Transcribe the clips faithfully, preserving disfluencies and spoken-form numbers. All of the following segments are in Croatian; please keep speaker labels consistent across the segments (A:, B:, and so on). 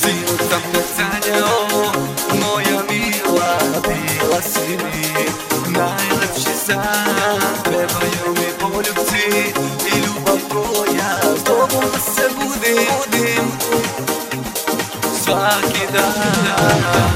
A: Sinoć sam te sanjao, moja mila, bila si mi najlepši san. Trebaju mi poljubci i ljubav tvoja, s tobom da se budim svaki dan.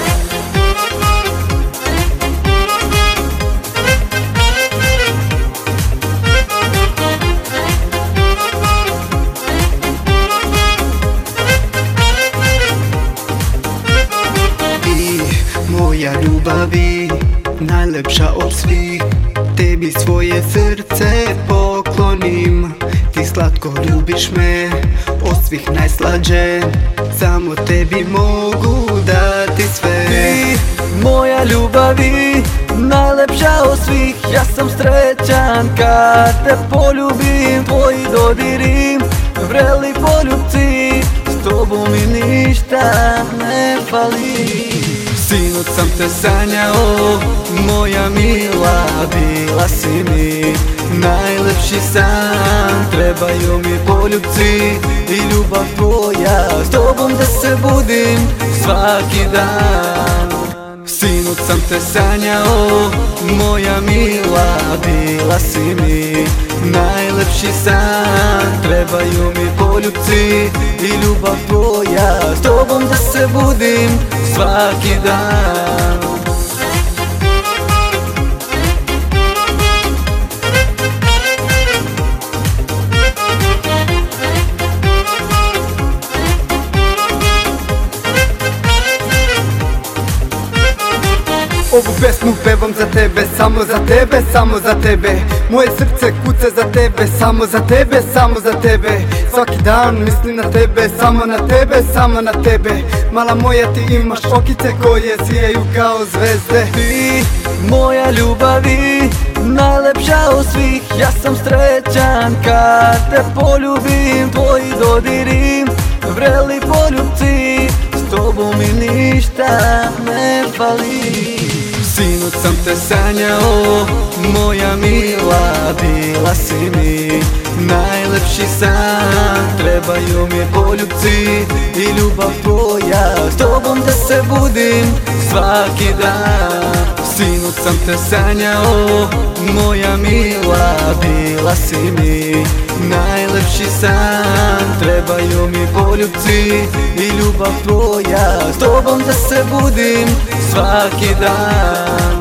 B: Moja ljubavi, najlepša od svih, tebi svoje srce poklonim. Ti slatko ljubiš me, od svih najslađe, samo tebi mogu dati sve.
A: Ti, moja ljubavi, najlepša od svih, ja sam srećan kad te poljubim. Tvoji dodiri, vreli poljubci, s tobom mi ništa ne fali. Sinoć sam te sanjao, moja mila, bila si mi najlepši san. Trebaju mi poljubci i ljubav tvoja, s tobom da se budim svaki dan. Sinoć sam te sanjao, moja mila, bila si mi najlepši san. Trebaju mi poljubci i ljubav tvoja, s tobom da se budim svaki dan.
B: Ovu pesmu pevam za tebe, samo za tebe, samo za tebe. Moje srce kuca za tebe, samo za tebe, samo za tebe. Svaki dan mislim na tebe, samo na tebe, samo na tebe. Mala moja, ti imaš okice koje sijaju kao zvezde.
A: Ti, moja ljubavi, najlepša od svih, ja sam srećan kad te poljubim. Tvoji dodiri, vreli poljubci, s tobom mi ništa ne fali. Sinoć sam te sanjao, moja mila, bila si mi najlepši san. Trebaju mi poljubci i ljubav tvoja, s tobom da se budim svaki dan. Sinoć sam te sanjao, moja mila, bila si mi najlepši san. Trebaju mi poljubci i ljubav tvoja, s tobom da se budim svaki dan.